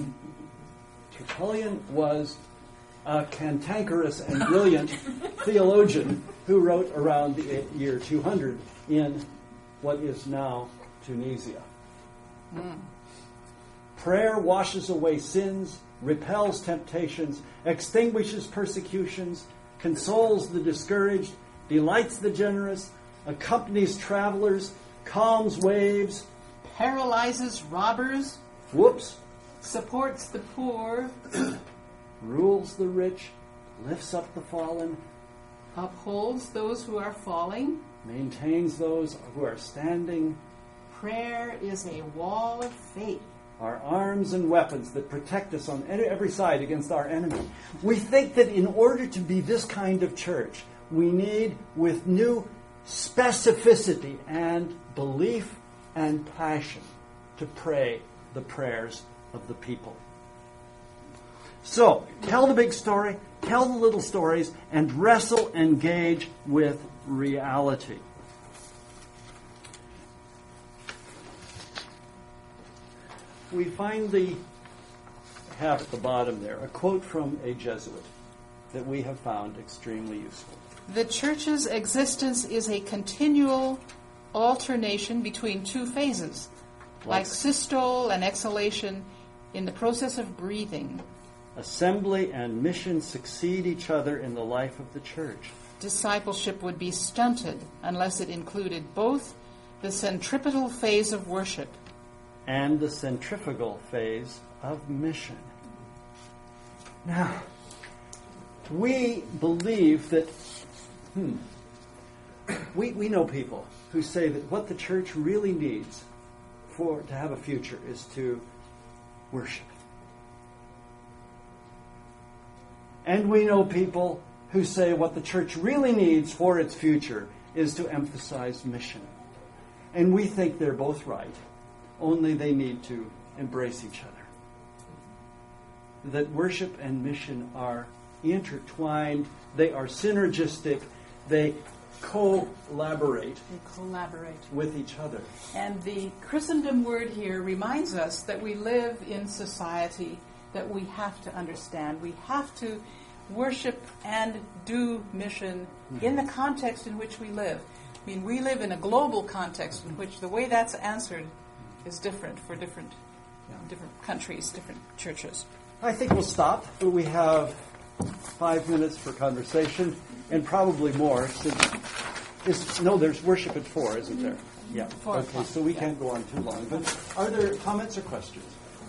Tertullian was a cantankerous and brilliant theologian who wrote around the year two hundred in what is now Tunisia. Mm. Prayer washes away sins, repels temptations, extinguishes persecutions, consoles the discouraged, delights the generous, accompanies travelers, calms waves, paralyzes robbers, whoops, supports the poor, rules the rich, lifts up the fallen, upholds those who are falling. maintains those who are standing, Prayer is a wall of faith. our arms and weapons that protect us on every side against our enemy. We think that in order to be this kind of church, we need, with new specificity and belief and passion, to pray the prayers of the people. So, tell the big story, tell the little stories, and wrestle, engage with reality. We find the, have at the bottom there, a quote from a Jesuit that we have found extremely useful. The church's existence is a continual alternation between two phases, like systole and exhalation in the process of breathing. Assembly and mission succeed each other in the life of the church. Discipleship would be stunted unless it included both the centripetal phase of worship and the centrifugal phase of mission. Now, We believe that, hmm, we, we know people who say that what the church really needs for to have a future is to worship. And we know people who say what the church really needs for its future is to emphasize mission. And we think they're both right, only they need to embrace each other. That worship and mission are intertwined, they are synergistic, they collaborate, They collaborate. with each other. And the Christendom word here reminds us that we live in society that we have to understand. We have to worship and do mission in the context in which we live. I mean, we live in a global context in which the way that's answered is different for different Yeah. different countries, different churches. I think we'll stop, but we have five minutes for conversation, and probably more. Since is, no, there's worship at four, isn't there? Yeah. Four Okay, o'clock, so we yeah. can't go on too long. But are there comments or questions?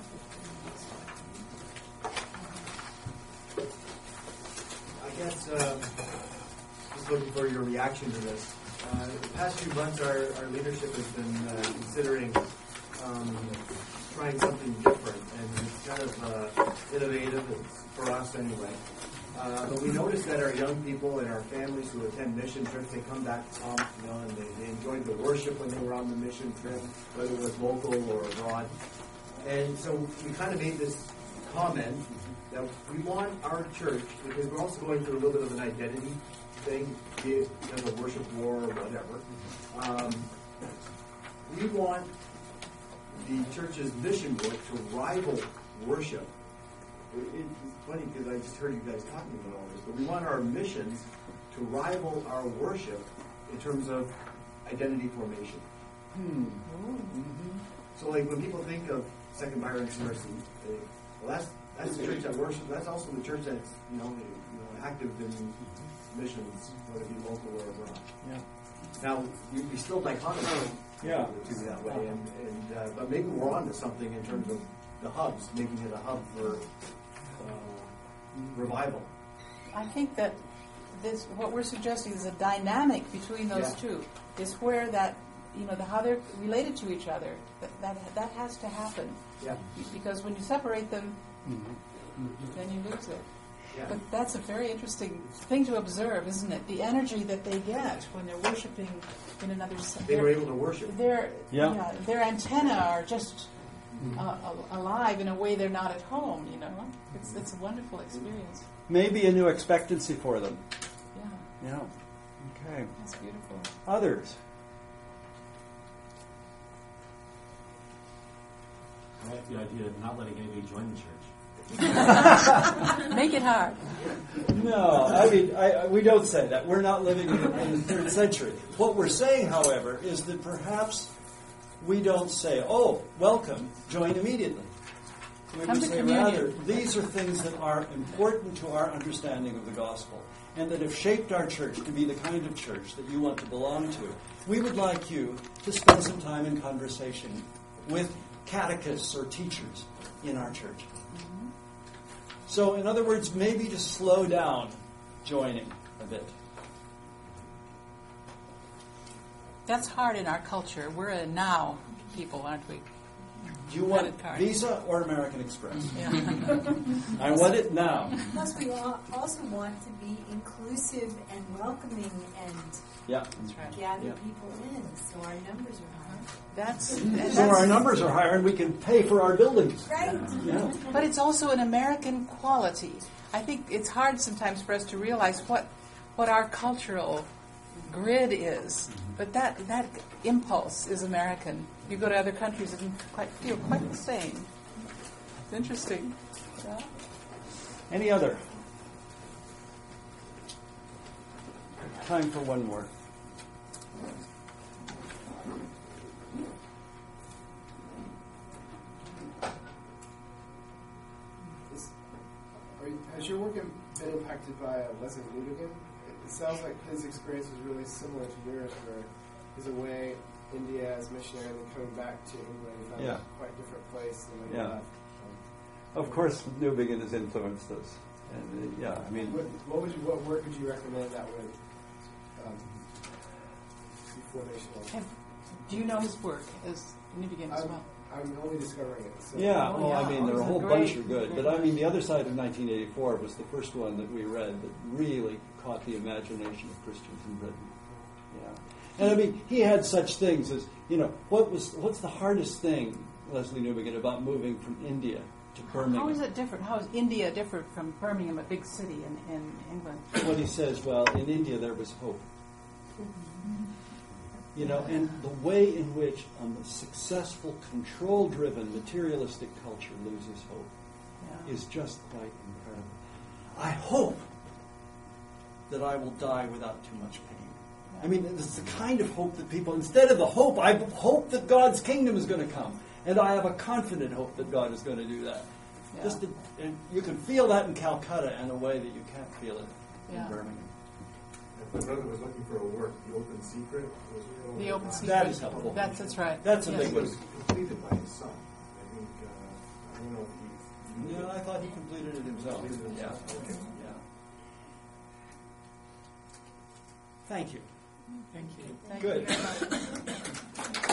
I guess uh, just looking for your reaction to this. Uh, the past few months, our, our leadership has been uh, considering um, trying something different, and it's kind of uh, innovative for us anyway. Uh, but we noticed that our young people and our families who attend mission trips, they come back pumped, you know, and they, they enjoyed the worship when they were on the mission trip, whether it was local or abroad. And so we kind of made this comment that we want our church, because we're also going through a little bit of an identity thing, be it because of worship war or whatever. Um, we want the church's mission work to rival worship. It, it's funny because I just heard you guys talking about all this, but we want our missions to rival our worship in terms of identity formation. Hmm. Mm-hmm. So, like when people think of Second Byron's Mercy, they, well, that's that's the church that worships. That's also the church that's you know, you know active in missions, whether it be local or abroad. Yeah. Now we, we still dichotomize Yeah. the two that way, and, and uh, but maybe we're on to something in terms of the hubs, making it a hub for uh, revival. I think that this, what we're suggesting is a dynamic between those Yeah. two. Is where that, you know, the, how they're related to each other. That, that that has to happen. Yeah. Because when you separate them, Mm-hmm. then you lose it. Yeah. But that's a very interesting thing to observe, isn't it? The energy that they get when they're worshiping in another sense. They were able to worship. Their, Yeah. yeah, their antennae are just uh, alive in a way they're not at home, you know? It's, it's a wonderful experience. Maybe a new expectancy for them. Yeah, Yeah. Okay. that's beautiful. Others? I like the idea of not letting anybody join the church. Make it hard. No, I mean, I, I, we don't say that. We're not living in, in the third century. What we're saying, however, is that perhaps we don't say, oh, welcome, join immediately. We Come would to say communion. rather, these are things that are important to our understanding of the gospel and that have shaped our church to be the kind of church that you want to belong to. We would like you to spend some time in conversation with catechists or teachers in our church. Mm-hmm. So, in other words, maybe to slow down joining a bit. That's hard in our culture. We're a now people, aren't we? Do you want Credit card. Visa or American Express? Yeah. I want it now. Plus, we al- also want to be inclusive and welcoming and Yeah. That's right. gather Yeah. people in, so our numbers are high. That's, So that's our numbers are higher and we can pay for our buildings. Right. Yeah. But it's also an American quality. I think it's hard sometimes for us to realize what what our cultural grid is. But that that impulse is American. You go to other countries and quite feel quite the same. It's interesting. Yeah. Any other? Time for one more. Is, are you, has your work been impacted by uh, Leslie Ludigan? It, it sounds like his experience is really similar to yours, where he's away India as missionary and then coming back to England and found Yeah. a quite different place than when Yeah. he left. Of course, Newbigin has influenced us. And, uh, yeah, I mean, What, what would you, what work would you recommend that would um, be formational? And do you know his work as Newbegin as I'm, well? I'm only discovering it. So. yeah, Oh, oh, yeah. I mean, there are a Those are whole great. bunch are good. But I mean, the other side of nineteen eighty-four was the first one that we read that really caught the imagination of Christians in Britain. Yeah. And I mean, he had such things as, you know, what was what's the hardest thing, Leslie Newbegin, about moving from India to Birmingham? How is it different? How is India different from Birmingham, a big city in, in England? What he says, well, in India there was hope. You know, and the way in which um, a successful, control-driven, materialistic culture loses hope Yeah. is just quite incredible. I hope that I will die without too much pain. I mean, it's the kind of hope that people, instead of the hope, I hope that God's kingdom is going to come. And I have a confident hope that God is going to do that. Yeah. Just to, and you can feel that in Calcutta in a way that you can't feel it Yeah. in Birmingham. If my brother was looking for a work, The Open Secret was The Open Secret. That is helpful. That's, that's right. That's a Yes. big It one. was completed by his son. I think, uh, I don't know if he... No, I thought he completed it himself. Completed it Yeah. himself, okay. Yeah. Thank you. Thank you. Thank Good. you very much.